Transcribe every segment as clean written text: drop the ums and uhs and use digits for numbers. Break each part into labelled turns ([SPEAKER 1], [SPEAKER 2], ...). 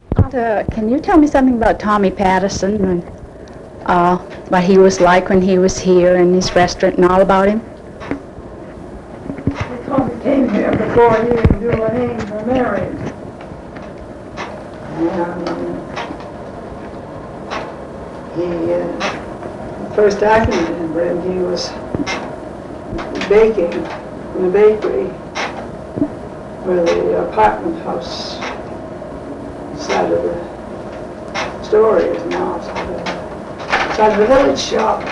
[SPEAKER 1] Can you tell me something about Tommy Patterson and what he was like when he was here in his restaurant and all about him?
[SPEAKER 2] Tommy came here before he and Beulah Haynes were married. And first I can remember him, he was baking in the bakery where the apartment house side of the store is now, side of the village shop.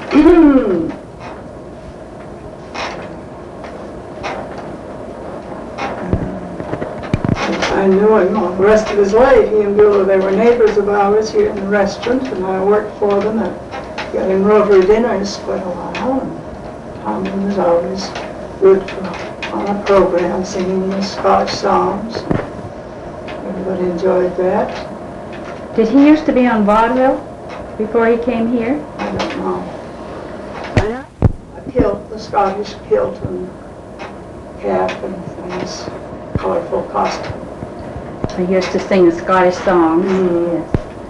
[SPEAKER 2] I knew him all the rest of his life. He and Beulah, they were neighbors of ours here in the restaurant, and I worked for them at getting Rotary dinners quite a while. And Tommy was always good on a program, singing the Scotch songs. Everybody enjoyed that.
[SPEAKER 1] Did he used to be on vaudeville before he came here?
[SPEAKER 2] I don't know. A kilt, the Scottish kilt and cap and things, colorful costume.
[SPEAKER 1] He used to sing the Scottish songs.
[SPEAKER 2] Mm-hmm.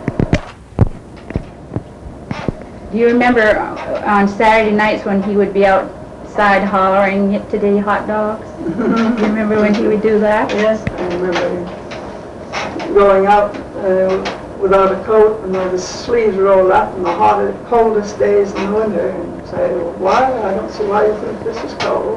[SPEAKER 1] Yes. Do you remember on Saturday nights when he would be outside hollering today hot dogs? Do you remember when he would do that?
[SPEAKER 2] Yes, I remember him going out without a coat and with his sleeves rolled up in the hottest, coldest days in the winter and say, why? I don't see why you think this is cold.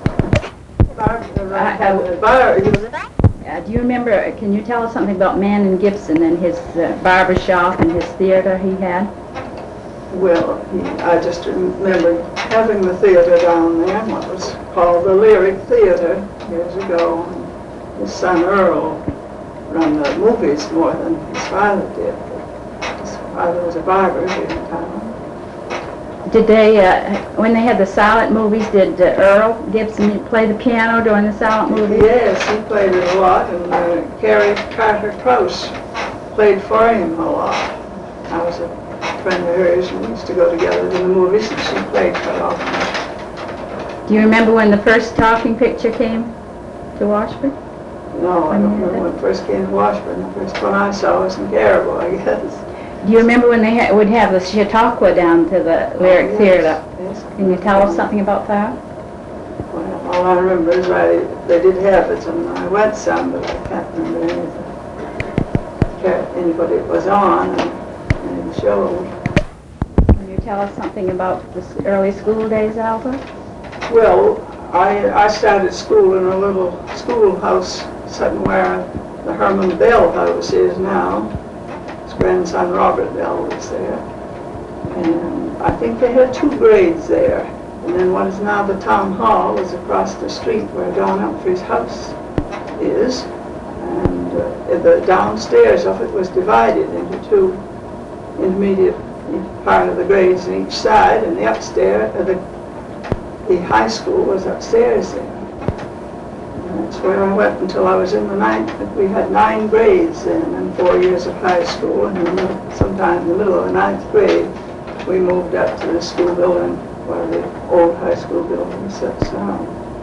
[SPEAKER 1] Do you remember, can you tell us something about Manning Gibson and his barber shop and his theater he had?
[SPEAKER 2] Well, I just remember having the theater down there, what was called the Lyric Theater years ago. And his son Earl run the movies more than his father did. His father was a barber here in town.
[SPEAKER 1] Did they, when they had the silent movies, did Earl Gibson play the piano during the silent movies?
[SPEAKER 2] Yes, he played it a lot, and Carrie Carter Krause played for him a lot. I was a friend of hers, and we used to go together to the movies, and she played quite often.
[SPEAKER 1] Do you remember when the first talking picture came to Washburn?
[SPEAKER 2] No, I don't remember when it first came to Washburn. The first one I saw was in Caribou, I guess.
[SPEAKER 1] Do you remember when they would have the Chautauqua down to the Lyric Theater?
[SPEAKER 2] Yes.
[SPEAKER 1] Can you tell us something about that?
[SPEAKER 2] Well, all I remember is they did have it, and I went some, but I can't remember anything. Anybody was on and it showed.
[SPEAKER 1] Can you tell us something about the early school days, Albert?
[SPEAKER 2] Well, I started school in a little schoolhouse sitting where the Herman Bell house is now. His grandson Robert Bell was there. And I think they had 2 grades there. And then what is now the town hall is across the street where Don Humphrey's house is. And the downstairs of it was divided into 2 intermediate part of the grades on each side, and the upstairs, the high school was upstairs there. And that's where I went until I was in the 9th. We had 9 grades then, and 4 years of high school, and then sometime in the middle of the 9th grade, we moved up to the school building where the old high school building sits now.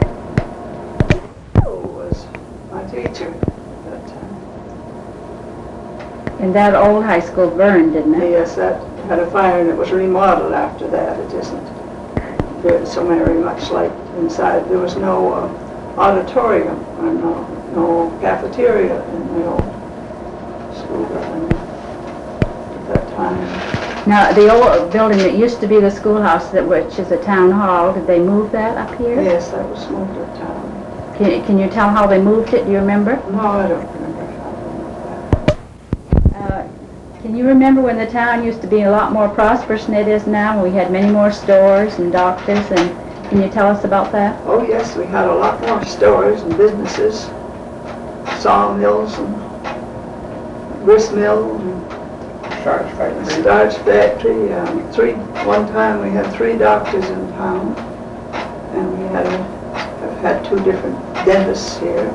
[SPEAKER 2] Who was my teacher at that time.
[SPEAKER 1] And that old high school burned, didn't it?
[SPEAKER 2] Yes, that had a fire, and it was remodeled after that. It isn't so very much like inside. There was no auditorium or no cafeteria in the old school building at that time.
[SPEAKER 1] Now, the old building that used to be the schoolhouse, which is a town hall, did they move that up here?
[SPEAKER 2] Yes, that was moved to town.
[SPEAKER 1] Can you tell how they moved it? Do you remember?
[SPEAKER 2] No, I don't remember how they moved that.
[SPEAKER 1] Can you remember when the town used to be a lot more prosperous than it is now? We had many more stores and doctors, and can you tell us about that?
[SPEAKER 2] Oh yes, we had a lot more stores and businesses, sawmills and grist mill and starch factory. One time we had 3 doctors in town, and we have had 2 different dentists here.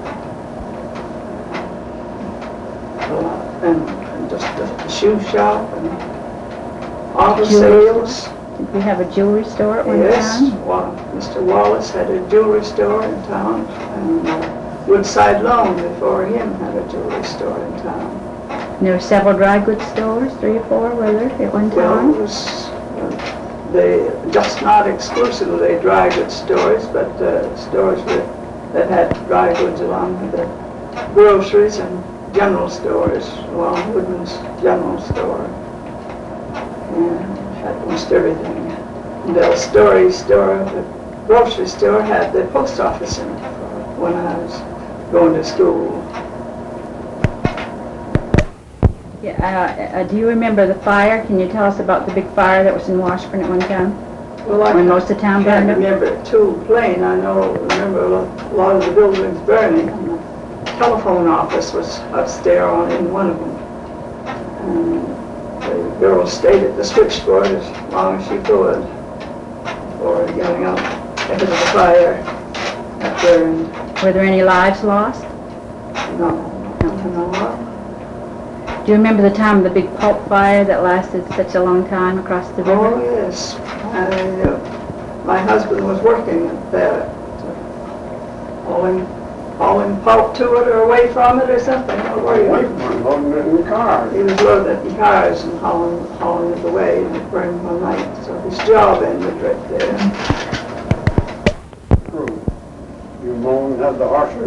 [SPEAKER 2] And just a shoe shop and auto sales.
[SPEAKER 1] Did we have a jewelry store at one
[SPEAKER 2] Yes,
[SPEAKER 1] time?
[SPEAKER 2] Mr. Wallace had a jewelry store in town, and Woodside Loan before him had a jewelry store in town.
[SPEAKER 1] And there were several dry goods stores, 3 or 4, were there, at one
[SPEAKER 2] Well,
[SPEAKER 1] time?
[SPEAKER 2] it was, just not exclusively dry goods stores, but stores that had dry goods along with the groceries and general stores, along Woodman's General Store. And had almost everything. And the Story store, the grocery store, had the post office in it when I was going to school.
[SPEAKER 1] Yeah, do you remember the fire? Can you tell us about the big fire that was in Washburn at one time?
[SPEAKER 2] Well, I
[SPEAKER 1] When most of the town
[SPEAKER 2] can't
[SPEAKER 1] burned up?
[SPEAKER 2] remember it too plain. I remember a lot of the buildings burning. And the telephone office was upstairs in one of them. And the girl stayed at the switchboard as long as she could before getting up into the fire that burned.
[SPEAKER 1] Were there any lives lost?
[SPEAKER 2] No.
[SPEAKER 1] Do you remember the time of the big pulp fire that lasted such a long time across the river?
[SPEAKER 2] Oh, yes. My husband was working at that, hauling pulp to it or away from it or something.
[SPEAKER 3] Loading it in the car.
[SPEAKER 2] He was loading it in cars and hauling it away, and it burned one night. So his job ended right there.
[SPEAKER 3] True. You mow and have the horses.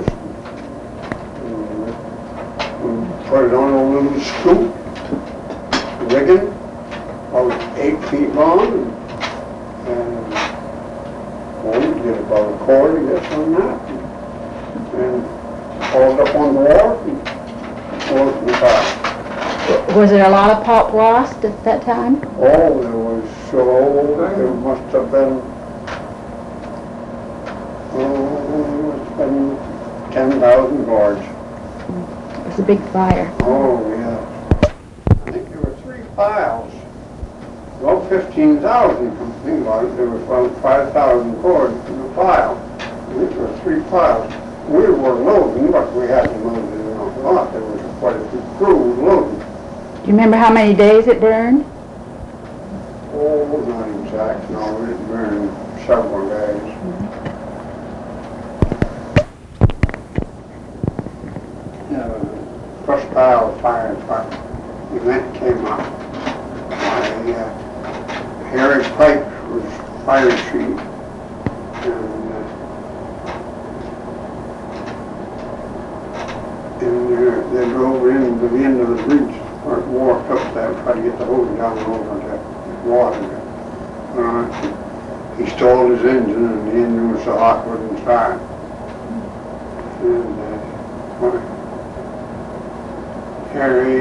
[SPEAKER 3] Put it on a little scoop, rigging, about 8 feet long, and get about a cord, I guess, on that, and hold up on the wall, and pour it in the car.
[SPEAKER 1] Was there a lot of pulp lost at that time?
[SPEAKER 3] Oh, there must have been, must have been 10,000 boards.
[SPEAKER 1] It was a big fire.
[SPEAKER 3] Oh, yeah. I think there were 3 piles. Well, 15,000, come to think about it, there was about 5,000 cords in the pile. And these were 3 piles. We were loading, but we hadn't loaded an awful lot. There was quite a few crews loading.
[SPEAKER 1] Do you remember how many days it burned?
[SPEAKER 3] Oh, not exact, no, it burned several days. First pile of fire department event came up. Harry Pike was fire chief, and they drove in to the end of the bridge, or walked up there, tried to get the hose down over the water. He stalled his engine, and the engine was so hot it wouldn't start. Harry,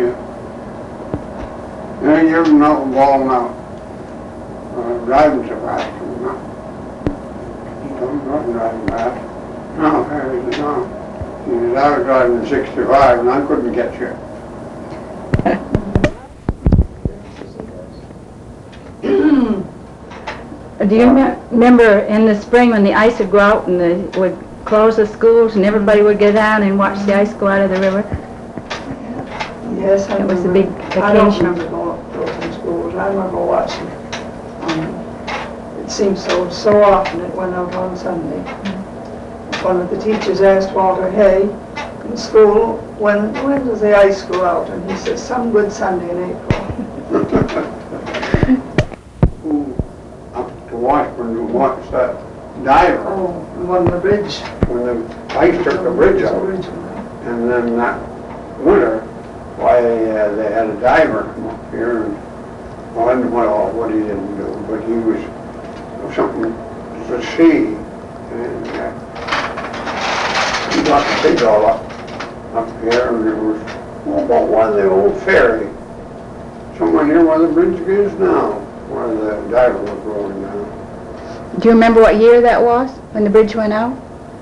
[SPEAKER 3] you're not involved now. Driving so fast. I'm not driving fast. No, Harry said, no. He said, I was driving 65 and I couldn't get you.
[SPEAKER 1] Do you remember in the spring when the ice would go out and they would close the schools and everybody would get down and watch the ice go out of the river?
[SPEAKER 2] Yes, I
[SPEAKER 1] It was a
[SPEAKER 2] remember.
[SPEAKER 1] big
[SPEAKER 2] I don't
[SPEAKER 1] vacation.
[SPEAKER 2] remember going to those schools. I remember watching. It seemed so often it went out on Sunday. One of the teachers asked Walter Hay in school, when does the ice go out? And he says, some good Sunday in April.
[SPEAKER 3] Up to Washburn to watch that diver.
[SPEAKER 2] Oh, and on the bridge.
[SPEAKER 3] When the ice took the bridge out. And then that winter, why they had a diver come up here, and well, what he didn't do, but he was something to see, and he got the big all up here, and it was about one of the old ferry, somewhere near where the bridge is now, where the diver was rolling down.
[SPEAKER 1] Do you remember what year that was, when the bridge went out?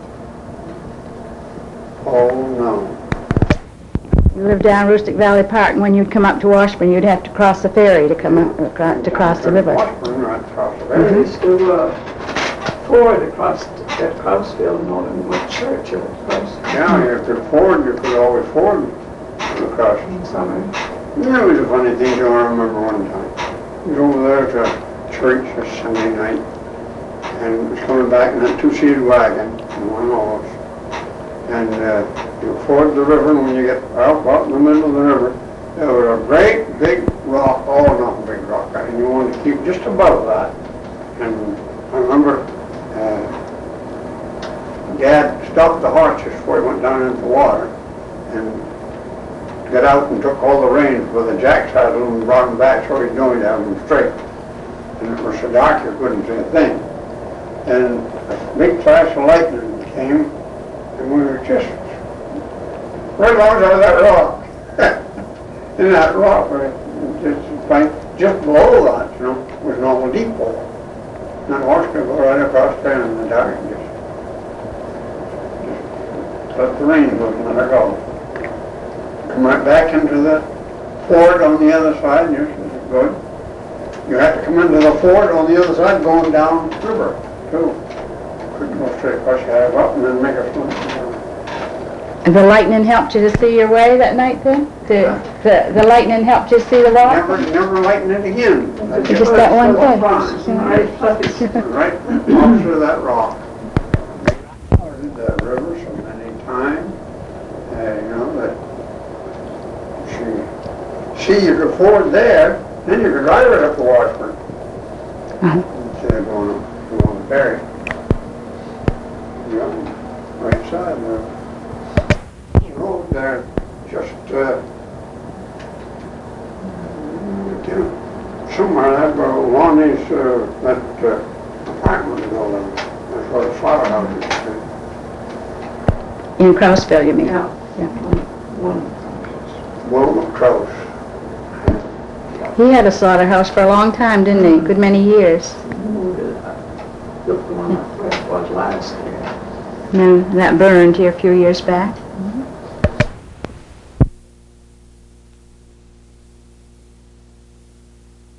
[SPEAKER 3] Oh, no.
[SPEAKER 1] You lived down Rustic Valley Park, and when you'd come up to Washburn, you'd have to cross the ferry to come up, to cross the river.
[SPEAKER 3] Washburn, right across the
[SPEAKER 2] They
[SPEAKER 3] ferry.
[SPEAKER 2] used to ford across at Crossfield and over in what church or across
[SPEAKER 3] Yeah, you could ford, you could always ford across.
[SPEAKER 2] in summer.
[SPEAKER 3] That was a funny thing, I remember one time. We was over there to church a Sunday night, and was coming back in a 2-seated wagon, and one horse. And you ford the river, and when you get out in the middle of the river, there was a great big rock, oh, not a big rock, and you wanted to keep just above that. And I remember Dad stopped the horses before he went down into the water and got out and took all the reins with a jack saddle and brought them back so he'd know he'd have them straight. And it was so dark you couldn't see a thing. And a big flash of lightning came, and we were just right out of that rock. In that rock, just below that, you know, was an awful deep hole. And that horse could go right across there in the dark and just let the reins loose and let her go. Come right back into the ford on the other side, and you're good. You have to come into the ford on the other side going down the river, too. Couldn't go straight across, you had to go up and then make a swim.
[SPEAKER 1] And the lightning helped you to see your way that night then? The lightning helped you see the rock?
[SPEAKER 3] Never lighten it again.
[SPEAKER 1] Just that one place.
[SPEAKER 3] Right off through that rock. That river so many times, you know, that you could ford there, then you could ride right up to Washburn. Instead of going on the ferry. Yeah, right side there. Road there, just somewhere that along these that apartment building. That's where the slaughterhouse is.
[SPEAKER 1] In Crossville, you mean?
[SPEAKER 2] Yeah.
[SPEAKER 3] Wilma Crouse.
[SPEAKER 1] He had a slaughterhouse for a long time, didn't he? Good many years.
[SPEAKER 2] Look, the one that was last year.
[SPEAKER 1] And then that burned here a few years back.